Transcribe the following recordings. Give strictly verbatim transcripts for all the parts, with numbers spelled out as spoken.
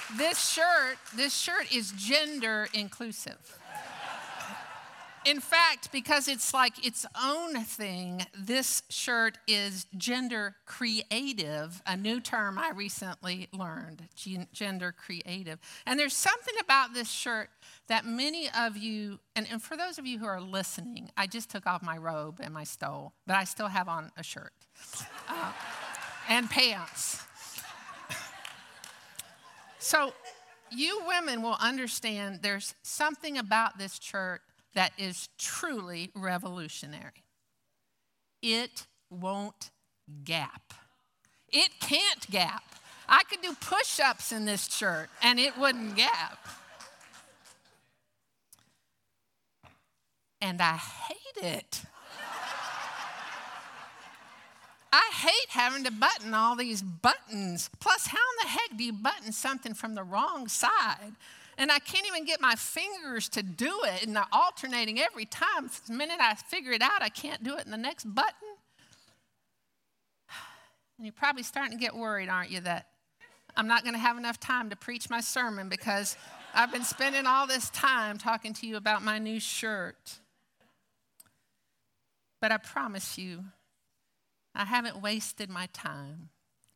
This shirt, this shirt is gender inclusive. In fact, because it's like its own thing, this shirt is gender creative, a new term I recently learned, gender creative. And there's something about this shirt that many of you, and, and for those of you who are listening, I just took off my robe and my stole, but I still have on a shirt uh, and pants. So you women will understand there's something about this shirt that is truly revolutionary. It won't gap. It can't gap. I could do push-ups in this shirt and it wouldn't gap. And I hate it. I hate having to button all these buttons. Plus, how in the heck do you button something from the wrong side? And I can't even get my fingers to do it, and they're alternating every time. The minute I figure it out, I can't do it in the next button. And you're probably starting to get worried, aren't you, that I'm not going to have enough time to preach my sermon because I've been spending all this time talking to you about my new shirt. But I promise you, I haven't wasted my time.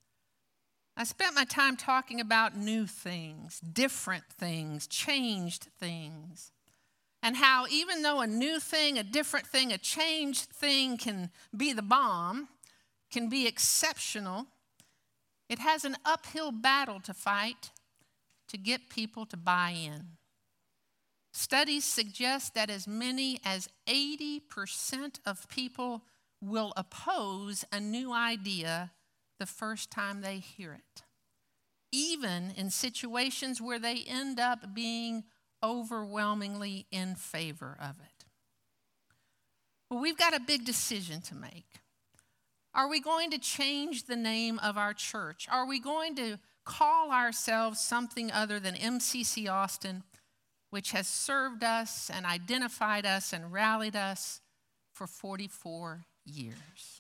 I spent my time talking about new things, different things, changed things, and how even though a new thing, a different thing, a changed thing can be the bomb, can be exceptional, it has an uphill battle to fight to get people to buy in. Studies suggest that as many as eighty percent of people will oppose a new idea the first time they hear it, even in situations where they end up being overwhelmingly in favor of it. Well, we've got a big decision to make. Are we going to change the name of our church? Are we going to call ourselves something other than M C C Austin, which has served us and identified us and rallied us for forty-four years?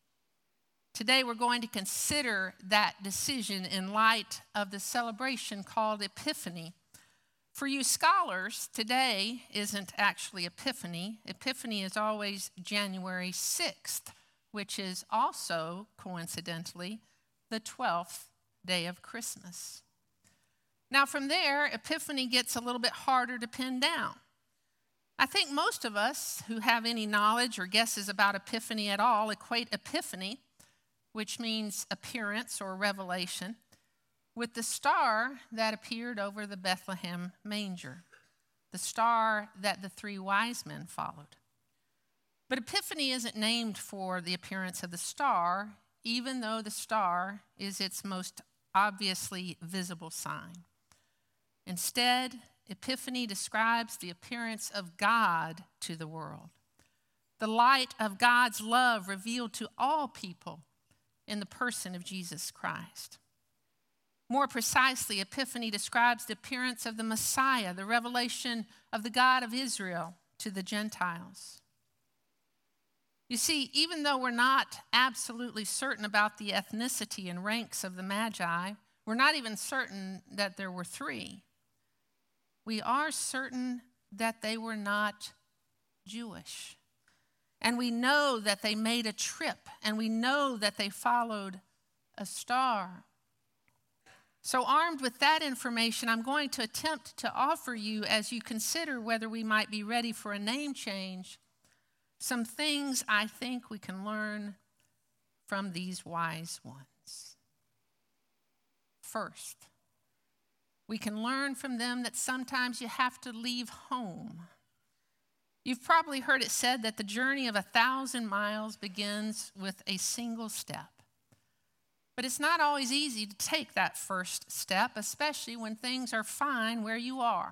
Today we're going to consider that decision in light of the celebration called Epiphany. For you scholars, today isn't actually Epiphany. Epiphany is always January sixth, which is also, coincidentally, the twelfth day of Christmas. Now from there, Epiphany gets a little bit harder to pin down. I think most of us who have any knowledge or guesses about Epiphany at all equate Epiphany, which means appearance or revelation, with the star that appeared over the Bethlehem manger, the star that the three wise men followed. But Epiphany isn't named for the appearance of the star, even though the star is its most obviously visible sign. Instead, Epiphany describes the appearance of God to the world, the light of God's love revealed to all people in the person of Jesus Christ. More precisely, Epiphany describes the appearance of the Messiah, the revelation of the God of Israel to the Gentiles. You see, even though we're not absolutely certain about the ethnicity and ranks of the Magi, we're not even certain that there were three. We are certain that they were not Jewish. And we know that they made a trip, and we know that they followed a star. So armed with that information, I'm going to attempt to offer you, as you consider whether we might be ready for a name change, some things I think we can learn from these wise ones. First, we can learn from them that sometimes you have to leave home. You've probably heard it said that the journey of a thousand miles begins with a single step. But it's not always easy to take that first step, especially when things are fine where you are.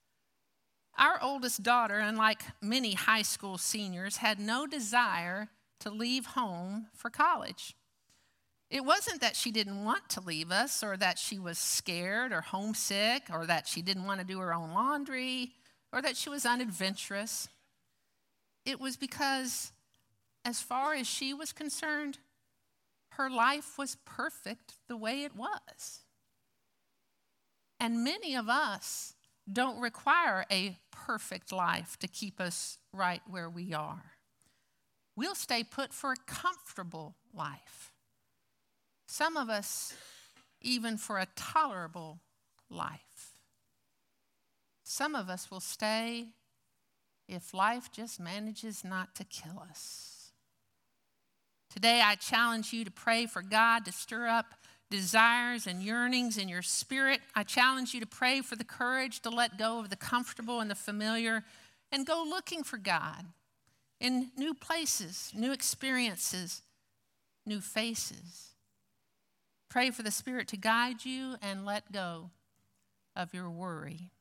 Our oldest daughter, unlike many high school seniors, had no desire to leave home for college. It wasn't that she didn't want to leave us, or that she was scared or homesick, or that she didn't want to do her own laundry, or that she was unadventurous. It was because, as far as she was concerned, her life was perfect the way it was. And many of us don't require a perfect life to keep us right where we are. We'll stay put for a comfortable life. Some of us, even for a tolerable life. Some of us will stay if life just manages not to kill us. Today, I challenge you to pray for God to stir up desires and yearnings in your spirit. I challenge you to pray for the courage to let go of the comfortable and the familiar and go looking for God in new places, new experiences, new faces. Pray for the Spirit to guide you and let go of your worry.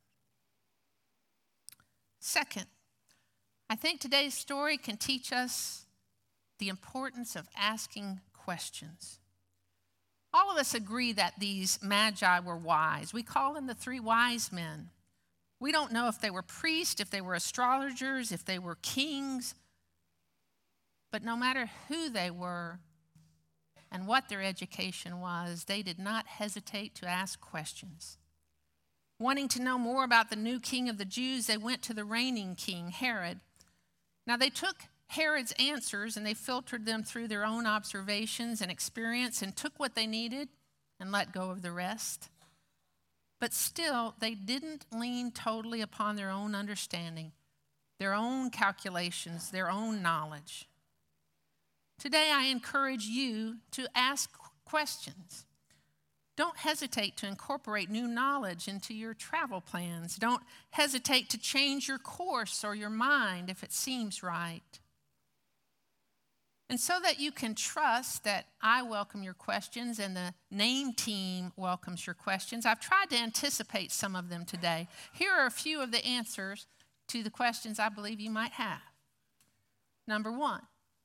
Second, I think today's story can teach us the importance of asking questions. All of us agree that these magi were wise. We call them the three wise men. We don't know if they were priests, if they were astrologers, if they were kings. But no matter who they were and what their education was, they did not hesitate to ask questions. Wanting to know more about the new king of the Jews, they went to the reigning king, Herod. Now they took Herod's answers and they filtered them through their own observations and experience and took what they needed and let go of the rest. But still, they didn't lean totally upon their own understanding, their own calculations, their own knowledge. Today, I encourage you to ask questions. Don't hesitate to incorporate new knowledge into your travel plans. Don't hesitate to change your course or your mind if it seems right. And so that you can trust that I welcome your questions and the name team welcomes your questions, I've tried to anticipate some of them today. Here are a few of the answers to the questions I believe you might have. Number one,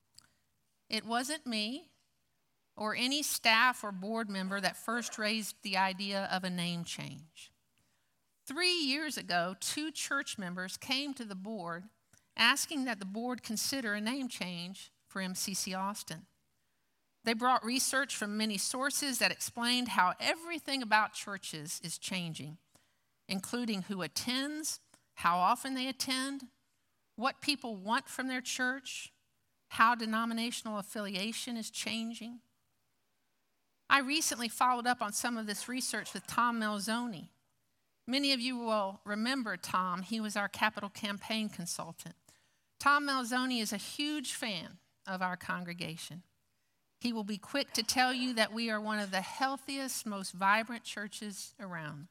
it wasn't me or any staff or board member that first raised the idea of a name change. Three years ago, two church members came to the board asking that the board consider a name change for M C C Austin. They brought research from many sources that explained how everything about churches is changing, including who attends, how often they attend, what people want from their church, how denominational affiliation is changing. I recently followed up on some of this research with Tom Melzoni. Many of you will remember Tom. He was our capital campaign consultant. Tom Melzoni is a huge fan of our congregation. He will be quick to tell you that we are one of the healthiest, most vibrant churches around.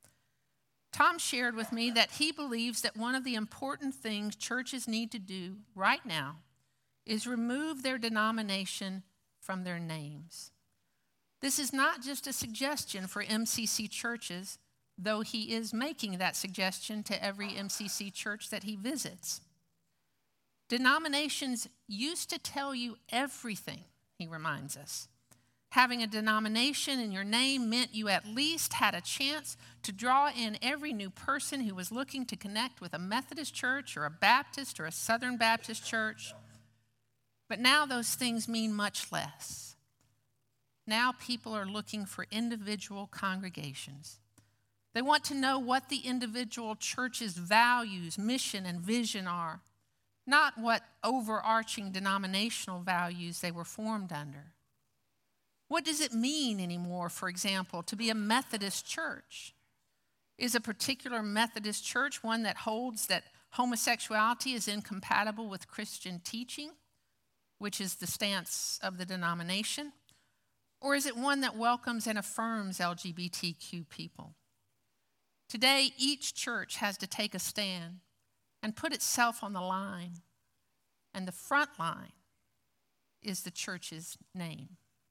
Tom shared with me that he believes that one of the important things churches need to do right now is remove their denomination from their names. This is not just a suggestion for M C C churches, though he is making that suggestion to every M C C church that he visits. Denominations used to tell you everything, he reminds us. Having a denomination in your name meant you at least had a chance to draw in every new person who was looking to connect with a Methodist church or a Baptist or a Southern Baptist church. But now those things mean much less. Now people are looking for individual congregations. They want to know what the individual church's values, mission, and vision are, not what overarching denominational values they were formed under. What does it mean anymore, for example, to be a Methodist church? Is a particular Methodist church one that holds that homosexuality is incompatible with Christian teaching, which is the stance of the denomination? Or is it one that welcomes and affirms L G B T Q people? Today, each church has to take a stand and put itself on the line. And the front line is the church's name.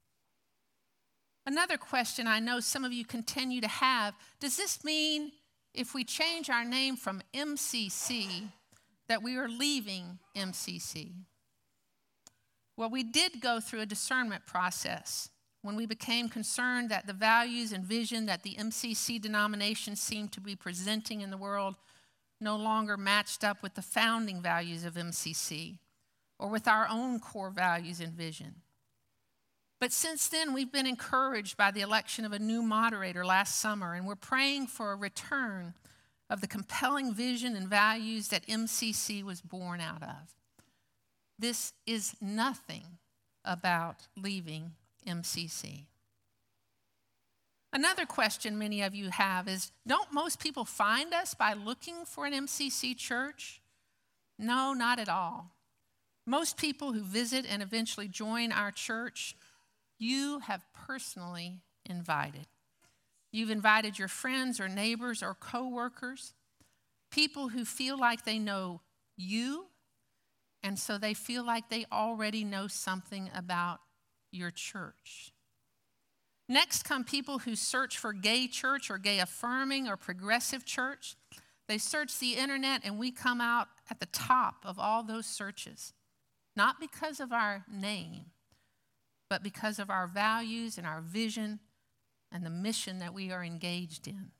Another question I know some of you continue to have, does this mean if we change our name from M C C that we are leaving M C C? Well, we did go through a discernment process when we became concerned that the values and vision that the M C C denomination seemed to be presenting in the world no longer matched up with the founding values of M C C or with our own core values and vision. But since then, we've been encouraged by the election of a new moderator last summer, and we're praying for a return of the compelling vision and values that M C C was born out of. This is nothing about leaving M C C. Another question many of you have is, don't most people find us by looking for an M C C church? No, not at all. Most people who visit and eventually join our church, you have personally invited. You've invited your friends or neighbors or coworkers, people who feel like they know you, and so they feel like they already know something about your church. Next come people who search for gay church or gay affirming or progressive church. They search the internet and we come out at the top of all those searches, not because of our name, but because of our values and our vision and the mission that we are engaged in.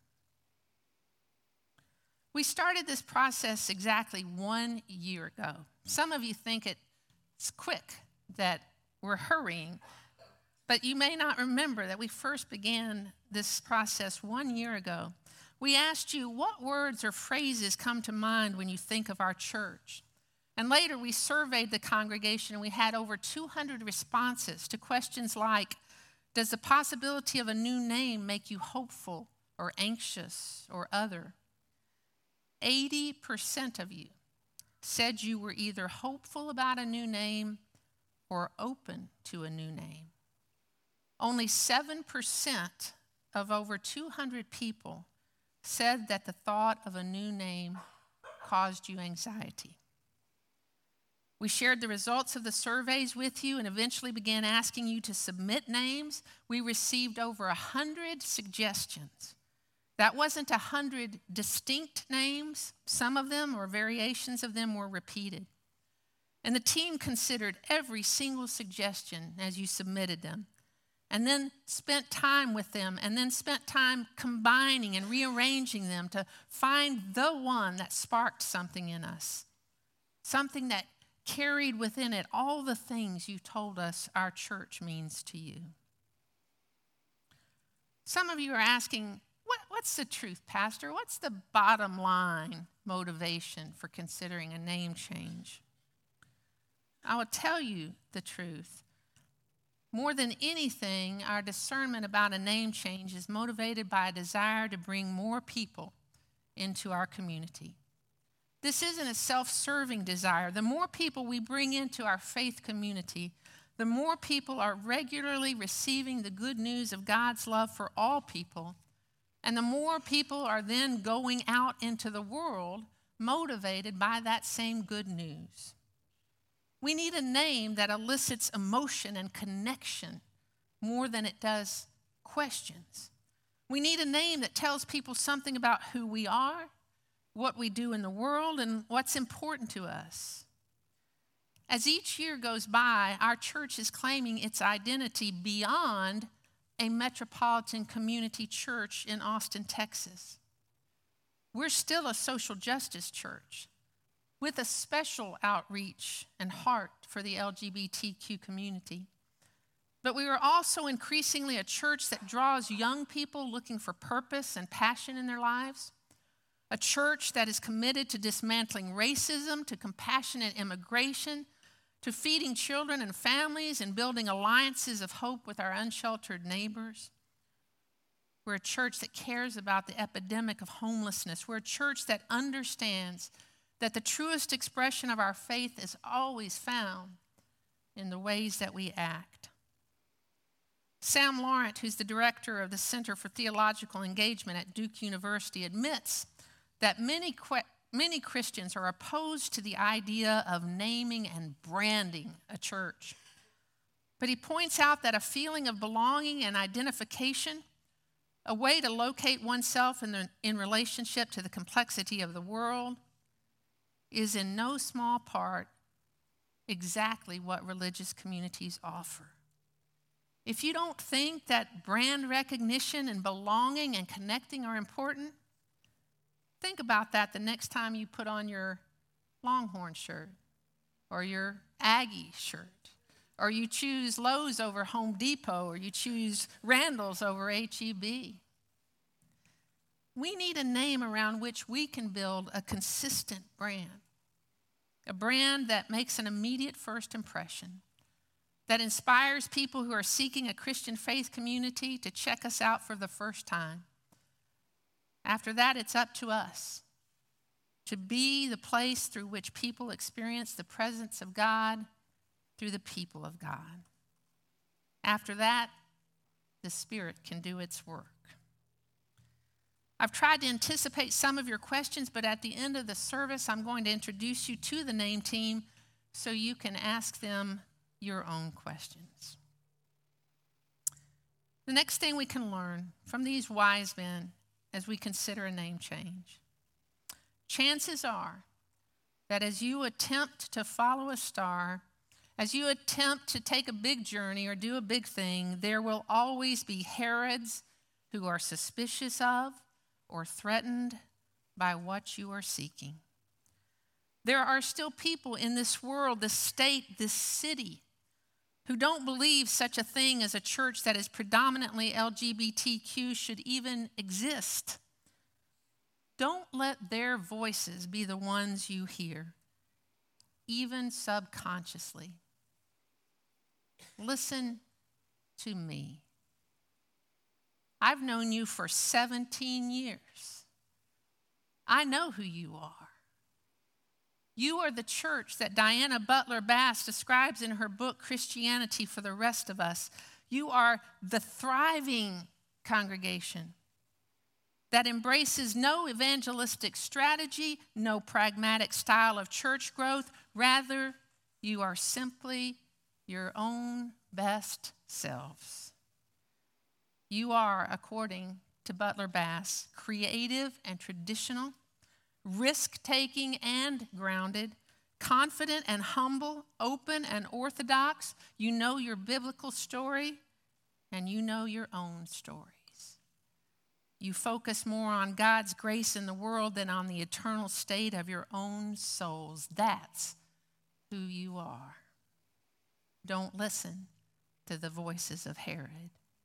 We started this process exactly one year ago. Some of you think it's quick, that we're hurrying, but you may not remember that we first began this process one year ago. We asked you, what words or phrases come to mind when you think of our church? And later we surveyed the congregation and we had over two hundred responses to questions like, does the possibility of a new name make you hopeful or anxious or other? eighty percent of you said you were either hopeful about a new name or open to a new name. Only seven percent of over two hundred people said that the thought of a new name caused you anxiety. We shared the results of the surveys with you and eventually began asking you to submit names. We received over one hundred suggestions. That wasn't one hundred distinct names. Some of them or variations of them were repeated. And the team considered every single suggestion as you submitted them, and then spent time with them, and then spent time combining and rearranging them to find the one that sparked something in us, something that carried within it all the things you told us our church means to you. Some of you are asking, what, what's the truth, Pastor? What's the bottom line motivation for considering a name change? I will tell you the truth. More than anything, our discernment about a name change is motivated by a desire to bring more people into our community. This isn't a self-serving desire. The more people we bring into our faith community, the more people are regularly receiving the good news of God's love for all people, and the more people are then going out into the world motivated by that same good news. We need a name that elicits emotion and connection more than it does questions. We need a name that tells people something about who we are, what we do in the world, and what's important to us. As each year goes by, our church is claiming its identity beyond a metropolitan community church in Austin, Texas. We're still a social justice church with a special outreach and heart for the L G B T Q community. But we are also increasingly a church that draws young people looking for purpose and passion in their lives. A church that is committed to dismantling racism, to compassionate immigration, to feeding children and families and building alliances of hope with our unsheltered neighbors. We're a church that cares about the epidemic of homelessness. We're a church that understands that the truest expression of our faith is always found in the ways that we act. Sam Laurent, who's the director of the Center for Theological Engagement at Duke University, admits that many, many Christians are opposed to the idea of naming and branding a church. But he points out that a feeling of belonging and identification, a way to locate oneself in, the, in relationship to the complexity of the world, is in no small part exactly what religious communities offer. If you don't think that brand recognition and belonging and connecting are important, think about that the next time you put on your Longhorn shirt or your Aggie shirt or you choose Lowe's over Home Depot, or you choose Randall's over H E B. We need a name around which we can build a consistent brand, a brand that makes an immediate first impression, that inspires people who are seeking a Christian faith community to check us out for the first time. After that, it's up to us to be the place through which people experience the presence of God through the people of God. After that, the Spirit can do its work. I've tried to anticipate some of your questions, but at the end of the service, I'm going to introduce you to the name team so you can ask them your own questions. The next thing we can learn from these wise men as we consider a name change, chances are that as you attempt to follow a star, as you attempt to take a big journey or do a big thing, there will always be Herods who are suspicious of or threatened by what you are seeking. There are still people in this world, this state, this city, who don't believe such a thing as a church that is predominantly L G B T Q should even exist. Don't let their voices be the ones you hear, even subconsciously. Listen to me. I've known you for seventeen years. I know who you are. You are the church that Diana Butler Bass describes in her book, Christianity for the Rest of Us. You are the thriving congregation that embraces no evangelistic strategy, no pragmatic style of church growth. Rather, you are simply your own best selves. You are, according to Butler Bass, creative and traditional, risk-taking and grounded, confident and humble, open and orthodox. You know your biblical story, and you know your own stories. You focus more on God's grace in the world than on the eternal state of your own souls. That's who you are. Don't listen to the voices of Herod.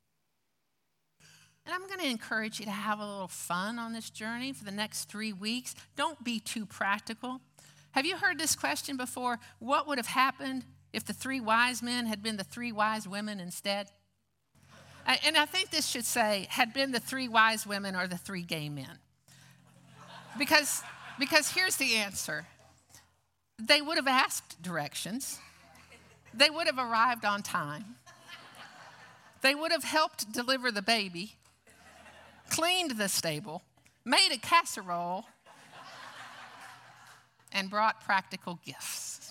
And I'm going to encourage you to have a little fun on this journey for the next three weeks. Don't be too practical. Have you heard this question before? What would have happened if the three wise men had been the three wise women instead? And I think this should say, had been the three wise women or the three gay men. Because, because here's the answer. They would have asked directions. They would have arrived on time. They would have helped deliver the baby, cleaned the stable, made a casserole, and brought practical gifts.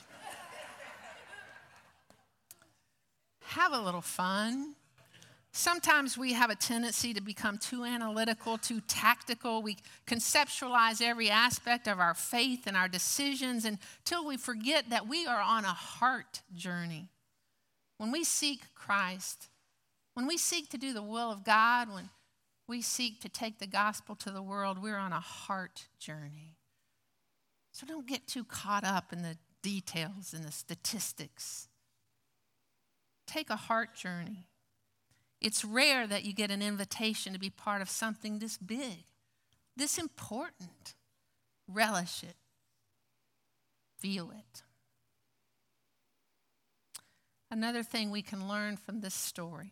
Have a little fun. Sometimes we have a tendency to become too analytical, too tactical. We conceptualize every aspect of our faith and our decisions until we forget that we are on a heart journey. When we seek Christ, when we seek to do the will of God, when we seek to take the gospel to the world, we're on a heart journey. So don't get too caught up in the details and the statistics. Take a heart journey. It's rare that you get an invitation to be part of something this big, this important. Relish it. Feel it. Another thing we can learn from this story: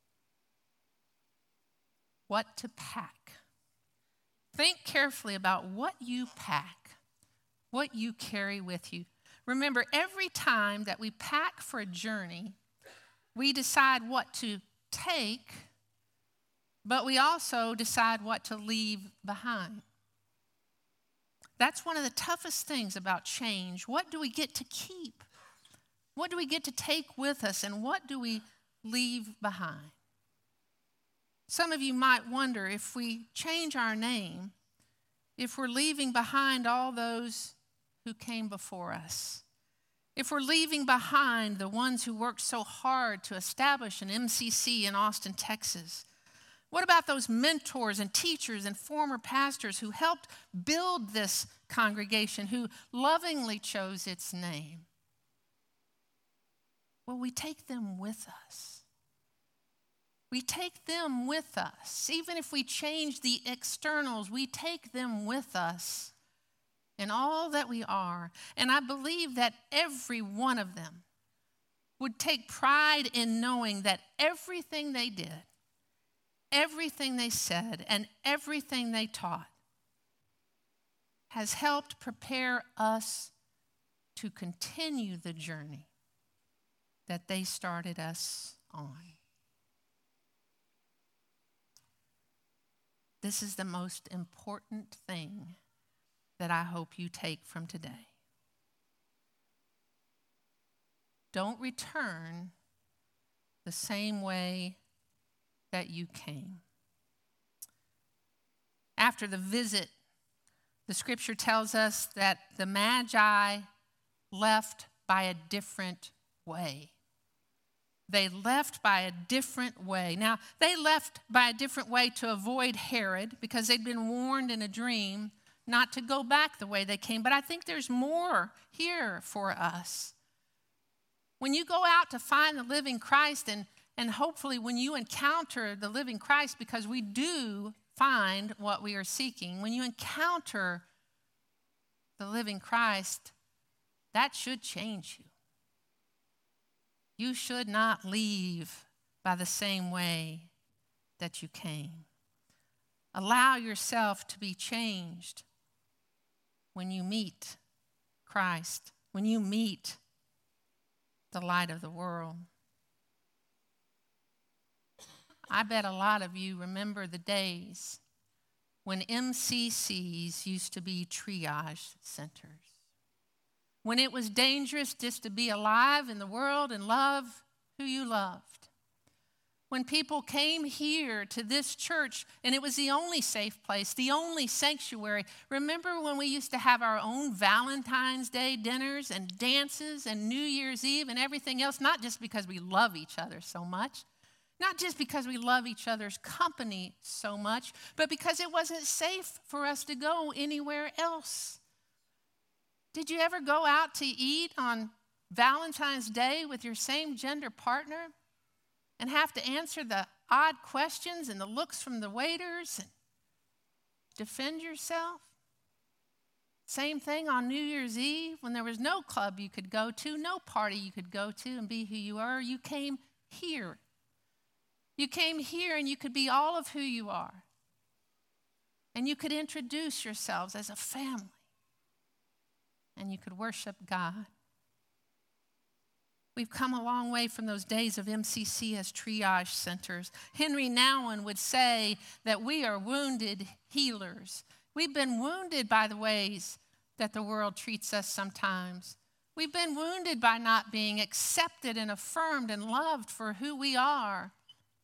what to pack. Think carefully about what you pack, what you carry with you. Remember, every time that we pack for a journey, we decide what to take, but we also decide what to leave behind. That's one of the toughest things about change. What do we get to keep? What do we get to take with us, and what do we leave behind? Some of you might wonder, if we change our name, if we're leaving behind all those who came before us, if we're leaving behind the ones who worked so hard to establish an M C C in Austin, Texas. What about those mentors and teachers and former pastors who helped build this congregation, who lovingly chose its name? Well, we take them with us. We take them with us. Even if we change the externals, we take them with us in all that we are. And I believe that every one of them would take pride in knowing that everything they did, everything they said, and everything they taught has helped prepare us to continue the journey that they started us on. This is the most important thing that I hope you take from today. Don't return the same way that you came. After the visit, the scripture tells us that the Magi left by a different way. They left by a different way. Now, they left by a different way to avoid Herod because they'd been warned in a dream not to go back the way they came. But I think there's more here for us. When you go out to find the living Christ, and, and hopefully when you encounter the living Christ, because we do find what we are seeking, when you encounter the living Christ, that should change you. You should not leave by the same way that you came. Allow yourself to be changed when you meet Christ, when you meet the light of the world. I bet a lot of you remember the days when M C Cs used to be triage centers. When it was dangerous just to be alive in the world and love who you loved. When people came here to this church and it was the only safe place, the only sanctuary. Remember when we used to have our own Valentine's Day dinners and dances and New Year's Eve and everything else, not just because we love each other so much, not just because we love each other's company so much, but because it wasn't safe for us to go anywhere else. Did you ever go out to eat on Valentine's Day with your same gender partner and have to answer the odd questions and the looks from the waiters and defend yourself? Same thing on New Year's Eve when there was no club you could go to, no party you could go to and be who you are. You came here. You came here and you could be all of who you are. And you could introduce yourselves as a family. And you could worship God. We've come a long way from those days of M C C as triage centers. Henry Nouwen would say that we are wounded healers. We've been wounded by the ways that the world treats us sometimes. We've been wounded by not being accepted and affirmed and loved for who we are.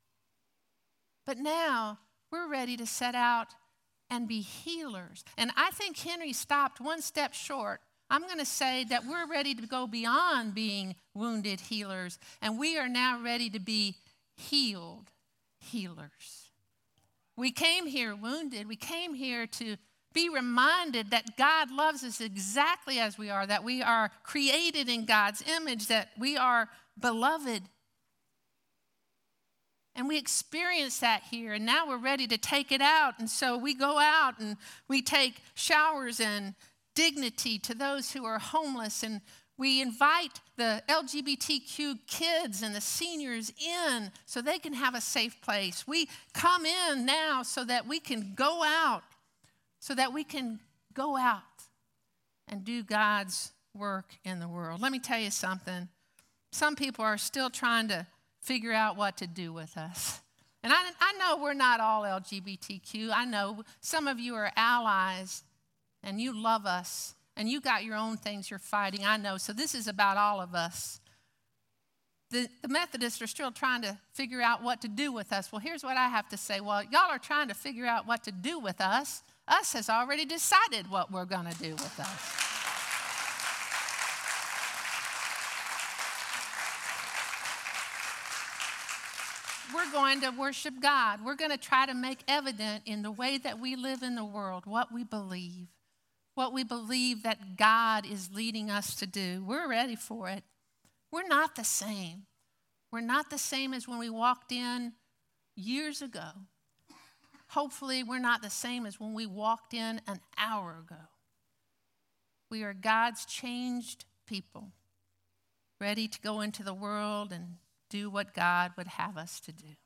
But now we're ready to set out and be healers. And I think Henry stopped one step short. I'm going to say that we're ready to go beyond being wounded healers, and we are now ready to be healed healers. We came here wounded. We came here to be reminded that God loves us exactly as we are, that we are created in God's image, that we are beloved. And we experience that here, and now we're ready to take it out. And so we go out and we take showers and dignity to those who are homeless, and we invite the L G B T Q kids and the seniors in so they can have a safe place. We come in now so that we can go out, so that we can go out and do God's work in the world. Let me tell you something. Some people are still trying to figure out what to do with us. And I, I know we're not all L G B T Q. I know some of you are allies and you love us, and you got your own things you're fighting, I know. So this is about all of us. The, the Methodists are still trying to figure out what to do with us. Well, here's what I have to say. Well, y'all are trying to figure out what to do with us. Us has already decided what we're going to do with us. We're going to worship God. We're going to try to make evident in the way that we live in the world what we believe. What we believe that God is leading us to do. We're ready for it. We're not the same. We're not the same as when we walked in years ago. Hopefully, we're not the same as when we walked in an hour ago. We are God's changed people, ready to go into the world and do what God would have us to do.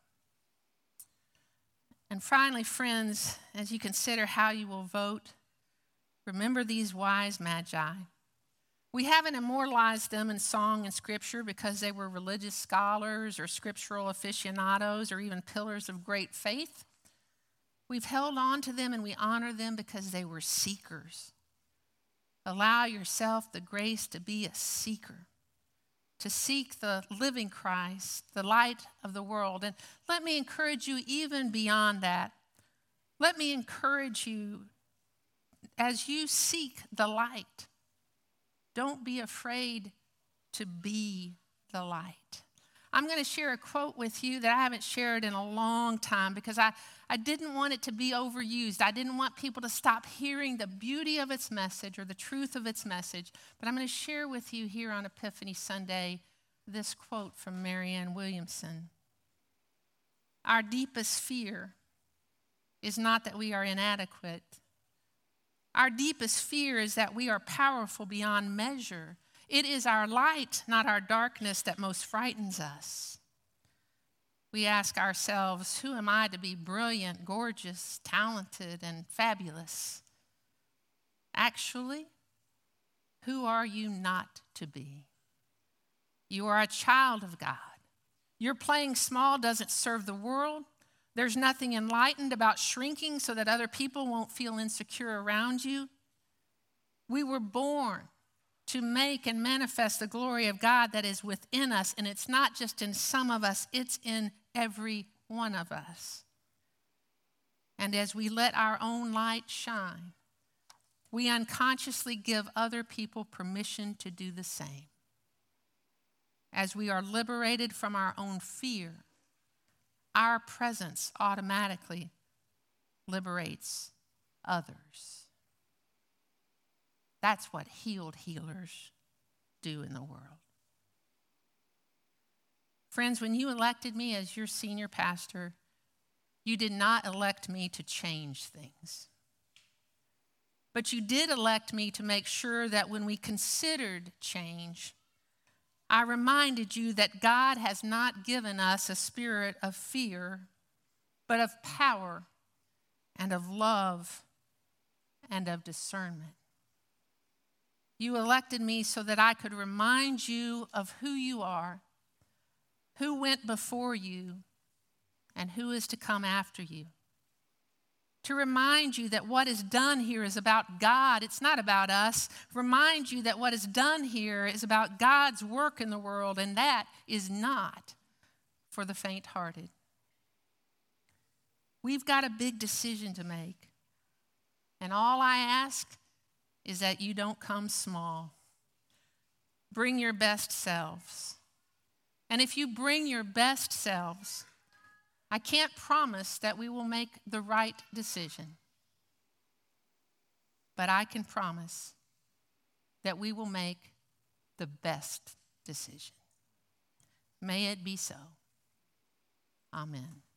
And finally, friends, as you consider how you will vote, remember these wise magi. We haven't immortalized them in song and scripture because they were religious scholars or scriptural aficionados or even pillars of great faith. We've held on to them and we honor them because they were seekers. Allow yourself the grace to be a seeker, to seek the living Christ, the light of the world. And let me encourage you even beyond that. Let me encourage you as you seek the light, don't be afraid to be the light. I'm going to share a quote with you that I haven't shared in a long time because I, I didn't want it to be overused. I didn't want people to stop hearing the beauty of its message or the truth of its message. But I'm going to share with you here on Epiphany Sunday this quote from Marianne Williamson. Our deepest fear is not that we are inadequate. Our deepest fear is that we are powerful beyond measure. It is our light, not our darkness, that most frightens us. We ask ourselves, who am I to be brilliant, gorgeous, talented, and fabulous? Actually, who are you not to be? You are a child of God. Your playing small doesn't serve the world. There's nothing enlightened about shrinking so that other people won't feel insecure around you. We were born to make and manifest the glory of God that is within us, and it's not just in some of us, it's in every one of us. And as we let our own light shine, we unconsciously give other people permission to do the same. As we are liberated from our own fear, our presence automatically liberates others. That's what healed healers do in the world. Friends, when you elected me as your senior pastor, you did not elect me to change things. But you did elect me to make sure that when we considered change, I reminded you that God has not given us a spirit of fear, but of power and of love and of discernment. You elected me so that I could remind you of who you are, who went before you, and who is to come after you. To remind you that what is done here is about God. It's not about us. Remind you that what is done here is about God's work in the world, and that is not for the faint-hearted. We've got a big decision to make, and all I ask is that you don't come small. Bring your best selves. And if you bring your best selves, I can't promise that we will make the right decision, but I can promise that we will make the best decision. May it be so. Amen.